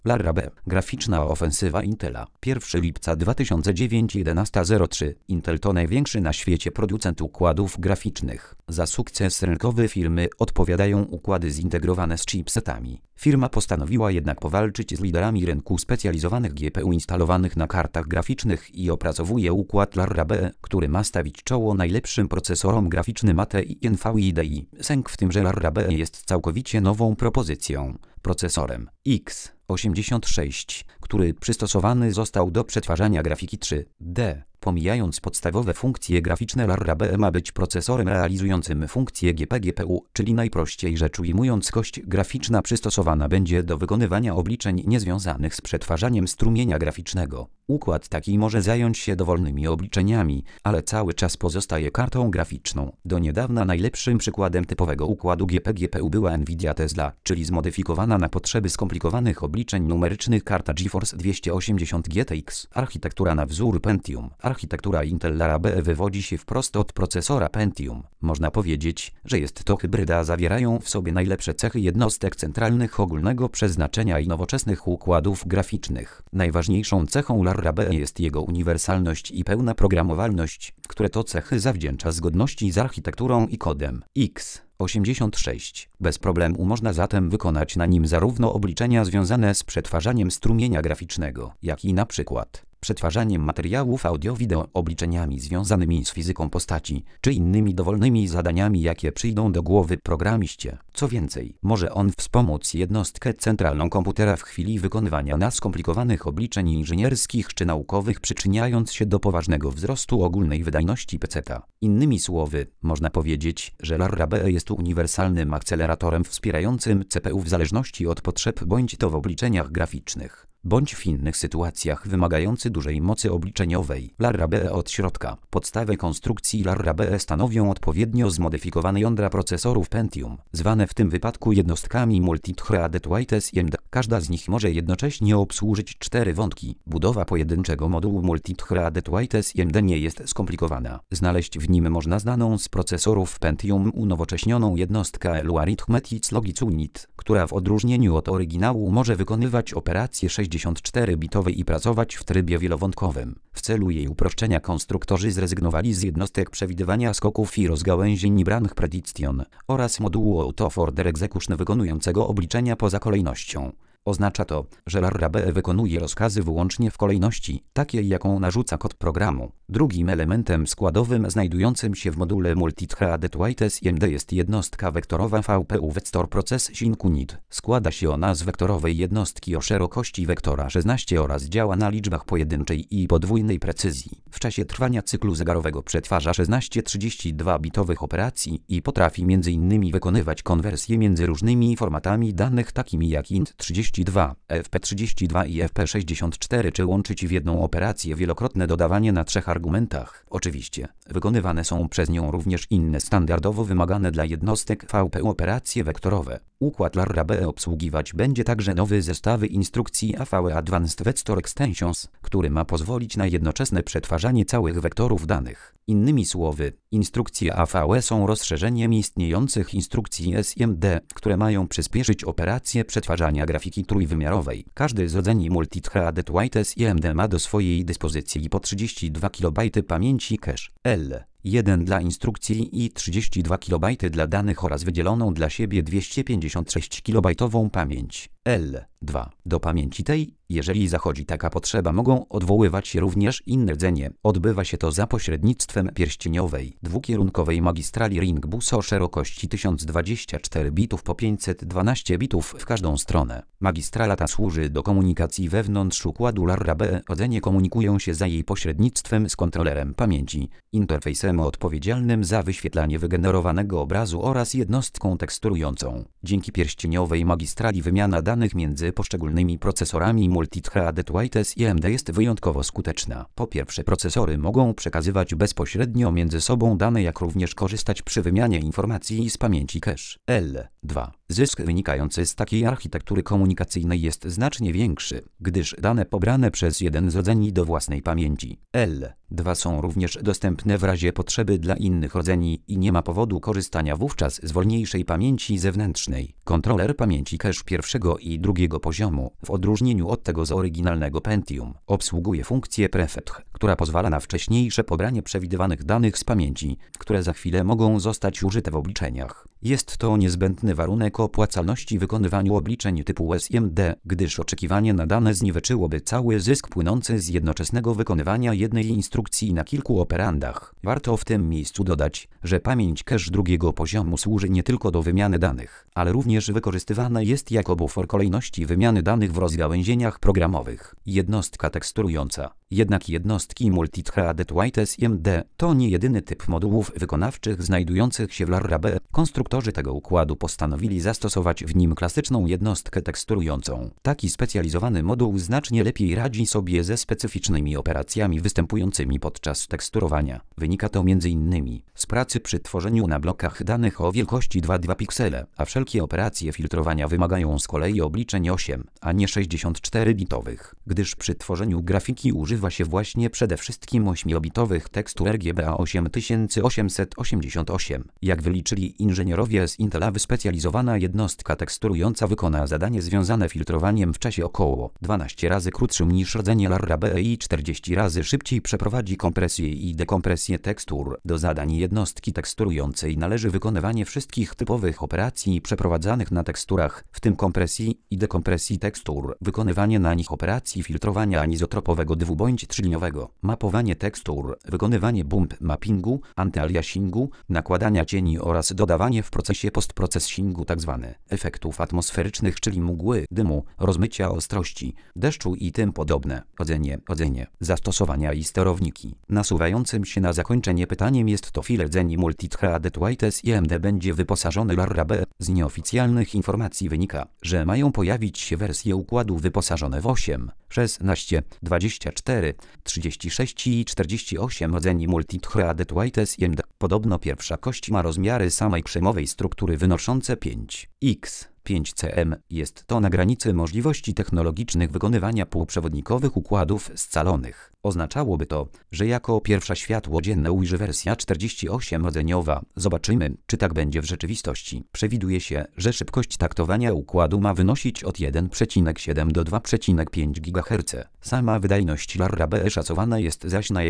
LARRA B. Graficzna ofensywa Intela. 1 lipca 2009 11:03. Intel to największy na świecie producent układów graficznych. Za sukces rynkowy firmy odpowiadają układy zintegrowane z chipsetami. Firma postanowiła jednak powalczyć z liderami rynku specjalizowanych GPU instalowanych na kartach graficznych i opracowuje układ LARRA B, który ma stawić czoło najlepszym procesorom graficznym AT i NVIDIA. Sęk w tym, że LARRA B jest całkowicie nową propozycją. Procesorem x86, który przystosowany został do przetwarzania grafiki 3D. Pomijając podstawowe funkcje graficzne, LARRA B ma być procesorem realizującym funkcje GPU, czyli najprościej rzecz ujmując, kość graficzna przystosowana będzie do wykonywania obliczeń niezwiązanych z przetwarzaniem strumienia graficznego. Układ taki może zająć się dowolnymi obliczeniami, ale cały czas pozostaje kartą graficzną. Do niedawna najlepszym przykładem typowego układu GPU była Nvidia Tesla, czyli zmodyfikowana na potrzeby skomplikowanych obliczeń numerycznych karta GeForce 280 GTX. Architektura na wzór Pentium. Architektura Intel LARRA B wywodzi się wprost od procesora Pentium. Można powiedzieć, że jest to hybryda, zawierają w sobie najlepsze cechy jednostek centralnych ogólnego przeznaczenia i nowoczesnych układów graficznych. Najważniejszą cechą LARRA B jest jego uniwersalność i pełna programowalność, które to cechy zawdzięcza zgodności z architekturą i kodem x86. Bez problemu można zatem wykonać na nim zarówno obliczenia związane z przetwarzaniem strumienia graficznego, jak i na przykład przetwarzaniem materiałów audio-wideo, obliczeniami związanymi z fizyką postaci, czy innymi dowolnymi zadaniami, jakie przyjdą do głowy programiście. Co więcej, może on wspomóc jednostkę centralną komputera w chwili wykonywania skomplikowanych obliczeń inżynierskich czy naukowych, przyczyniając się do poważnego wzrostu ogólnej wydajności PC-ta. Innymi słowy, można powiedzieć, że LARRA B jest uniwersalnym akceleratorem wspierającym CPU w zależności od potrzeb, bądź to w obliczeniach graficznych, bądź w innych sytuacjach wymagający dużej mocy obliczeniowej. LARRA B od środka. Podstawę konstrukcji LARRA B stanowią odpowiednio zmodyfikowane jądra procesorów Pentium, zwane w tym wypadku jednostkami Multi-Threaded Weighted SIMD. Każda z nich może jednocześnie obsłużyć 4 wątki. Budowa pojedynczego modułu Multi-Threaded Weighted SIMD nie jest skomplikowana. Znaleźć w nim można znaną z procesorów Pentium unowocześnioną jednostkę Logarithmetic Logic Unit, która w odróżnieniu od oryginału może wykonywać operacje 64-bitowej i pracować w trybie wielowątkowym. W celu jej uproszczenia konstruktorzy zrezygnowali z jednostek przewidywania skoków i rozgałęzień Branch Prediction oraz modułu Out of Order Execution wykonującego obliczenia poza kolejnością. Oznacza to, że LARRA B wykonuje rozkazy wyłącznie w kolejności, takiej jaką narzuca kod programu. Drugim elementem składowym znajdującym się w module Multi-Threaded Weighted SIMD jest jednostka wektorowa VPU Vector Processing Unit. Składa się ona z wektorowej jednostki o szerokości wektora 16 oraz działa na liczbach pojedynczej i podwójnej precyzji. W czasie trwania cyklu zegarowego przetwarza 16 32-bitowych operacji i potrafi m.in. wykonywać konwersje między różnymi formatami danych takimi jak int32, FP32 i FP64, czy łączyć w jedną operację wielokrotne dodawanie na 3 argumentach. Oczywiście, wykonywane są przez nią również inne standardowo wymagane dla jednostek VPU operacje wektorowe. Układ LARRA B obsługiwać będzie także nowy zestawy instrukcji AVE Advanced Vector Extensions, który ma pozwolić na jednoczesne przetwarzanie całych wektorów danych. Innymi słowy, instrukcje AVE są rozszerzeniem istniejących instrukcji SIMD, które mają przyspieszyć operację przetwarzania grafiki trójwymiarowej. Każdy z rodzeni Multi-Threaded Weighted SIMD ma do swojej dyspozycji po 32 KB pamięci cache L1 dla instrukcji i 32 KB dla danych oraz wydzieloną dla siebie 256 KB pamięć L2. Do pamięci tej, jeżeli zachodzi taka potrzeba, mogą odwoływać się również inne rdzenie. Odbywa się to za pośrednictwem pierścieniowej, dwukierunkowej magistrali Ring Bus o szerokości 1024 bitów po 512 bitów w każdą stronę. Magistrala ta służy do komunikacji wewnątrz układu LARRA B. Rdzenie komunikują się za jej pośrednictwem z kontrolerem pamięci, interfejsem odpowiedzialnym za wyświetlanie wygenerowanego obrazu oraz jednostką teksturującą. Dzięki pierścieniowej magistrali wymiana danych między poszczególnymi procesorami Multi-Threaded Weighted SIMD jest wyjątkowo skuteczna. Po pierwsze, procesory mogą przekazywać bezpośrednio między sobą dane, jak również korzystać przy wymianie informacji z pamięci cache L2. Zysk wynikający z takiej architektury komunikacyjnej jest znacznie większy, gdyż dane pobrane przez jeden z rdzeni do własnej pamięci L2 są również dostępne w razie potrzeby dla innych rdzeni i nie ma powodu korzystania wówczas z wolniejszej pamięci zewnętrznej. Kontroler pamięci cache pierwszego i drugiego poziomu, w odróżnieniu od tego z oryginalnego Pentium, obsługuje funkcję prefetch, która pozwala na wcześniejsze pobranie przewidywanych danych z pamięci, które za chwilę mogą zostać użyte w obliczeniach. Jest to niezbędny warunek opłacalności wykonywaniu obliczeń typu SIMD, gdyż oczekiwanie na dane zniweczyłoby cały zysk płynący z jednoczesnego wykonywania jednej instrukcji na kilku operandach. Warto w tym miejscu dodać, że pamięć cache drugiego poziomu służy nie tylko do wymiany danych, ale również wykorzystywana jest jako bufor kolejności wymiany danych w rozgałęzieniach programowych. Jednostka teksturująca. Jednak jednostki Multithreaded Write SIMD to nie jedyny typ modułów wykonawczych znajdujących się w Larabe. Konstruktorzy tego układu postanowili zastosować w nim klasyczną jednostkę teksturującą. Taki specjalizowany moduł znacznie lepiej radzi sobie ze specyficznymi operacjami występującymi podczas teksturowania. Wynika to m.in. z pracy przy tworzeniu na blokach danych o wielkości 2,2 piksele, a wszelkie operacje filtrowania wymagają z kolei obliczeń 8, a nie 64-bitowych, gdyż przy tworzeniu grafiki używa się właśnie przede wszystkim 8-bitowych tekstur RGBA 8888. Jak wyliczyli inżynierowie z Intela, wyspecjalizowana jednostka teksturująca wykona zadanie związane filtrowaniem w czasie około 12 razy krótszym niż rdzenie Larabe i 40 razy szybciej przeprowadzi kompresję i dekompresję tekstur. Do zadań jednostki teksturującej należy wykonywanie wszystkich typowych operacji przeprowadzanych na teksturach, w tym kompresji i dekompresji tekstur, wykonywanie na nich operacji filtrowania anizotropowego bądź trzyliniowego, mapowanie tekstur, wykonywanie bump mappingu, antyaliasingu, nakładania cieni oraz dodawanie w procesie postprocesingu tzw. efektów atmosferycznych, czyli mgły, dymu, rozmycia ostrości, deszczu i tym podobne. Chodzenie, zastosowania i sterowniki. Nasuwającym się na zakończenie pytaniem jest to, w ile rdzeni Multithreaded Write SIMD będzie wyposażony Larabe. Z nieoficjalnych informacji wynika, że mają pojawić się wersje układu wyposażone w 8, 16, 24, 36 i 48 rdzeni Multithreaded Write SIMD. Podobno pierwsza kość ma rozmiary samej krzemowej struktury wynoszące 5x5cm. Jest to na granicy możliwości technologicznych wykonywania półprzewodnikowych układów scalonych. Oznaczałoby to, że jako pierwsza światło dzienne ujrzy wersja 48-rdzeniowa. Zobaczymy, czy tak będzie w rzeczywistości. Przewiduje się, że szybkość taktowania układu ma wynosić od 1,7 do 2,5 GHz. Sama wydajność Larabe szacowana jest zaś na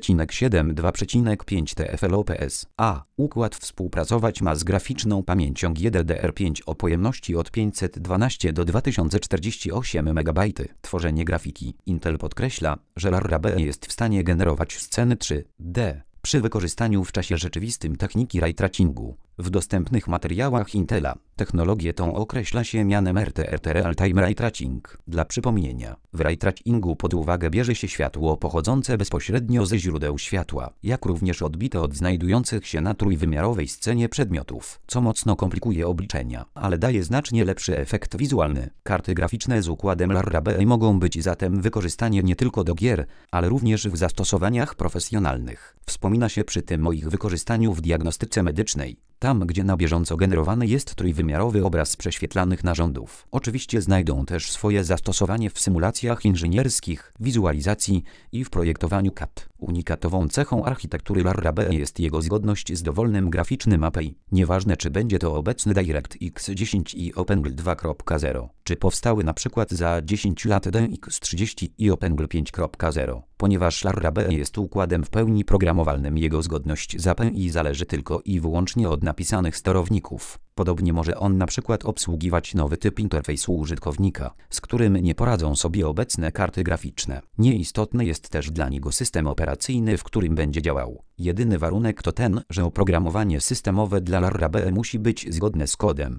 1,7–2,5 TFLOPS. A układ współpracować ma z graficzną pamięcią GDDR5 o pojemności od 512 do 2048 MB. Tworzenie grafiki. Intel podkreśla, że Larabe jest w stanie generować sceny 3D przy wykorzystaniu w czasie rzeczywistym techniki ray tracingu. W dostępnych materiałach Intela technologię tą określa się mianem RTRT Real Time Ray Tracing. Dla przypomnienia, w ray tracingu pod uwagę bierze się światło pochodzące bezpośrednio ze źródeł światła, jak również odbite od znajdujących się na trójwymiarowej scenie przedmiotów, co mocno komplikuje obliczenia, ale daje znacznie lepszy efekt wizualny. Karty graficzne z układem Larabe mogą być zatem wykorzystane nie tylko do gier, ale również w zastosowaniach profesjonalnych. Wspomina się przy tym o ich wykorzystaniu w diagnostyce medycznej. Tam, gdzie na bieżąco generowany jest trójwymiarowy obraz prześwietlanych narządów. Oczywiście znajdą też swoje zastosowanie w symulacjach inżynierskich, wizualizacji i w projektowaniu CAD. Unikatową cechą architektury Larabe jest jego zgodność z dowolnym graficznym API. Nieważne, czy będzie to obecny DirectX 10 i OpenGL 2.0, czy powstały na przykład za 10 lat DX30 i OpenGL 5.0. Ponieważ Larabe jest układem w pełni programowalnym, jego zgodność z API zależy tylko i wyłącznie od napisanych sterowników. Podobnie może on na przykład obsługiwać nowy typ interfejsu użytkownika, z którym nie poradzą sobie obecne karty graficzne. Nieistotny jest też dla niego system operacyjny, w którym będzie działał. Jedyny warunek to ten, że oprogramowanie systemowe dla Larabe musi być zgodne z kodem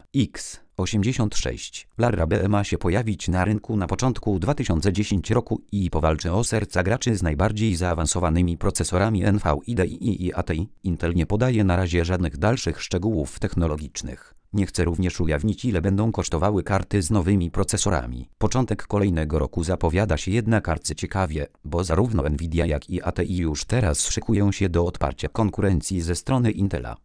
x86. Larabe ma się pojawić na rynku na początku 2010 roku i powalczy o serca graczy z najbardziej zaawansowanymi procesorami NVIDIA i ATI. Intel nie podaje na razie żadnych dalszych szczegółów technologicznych. Nie chce również ujawnić, ile będą kosztowały karty z nowymi procesorami. Początek kolejnego roku zapowiada się jednak arcyciekawie, bo zarówno Nvidia, jak i ATI już teraz szykują się do odparcia konkurencji ze strony Intela.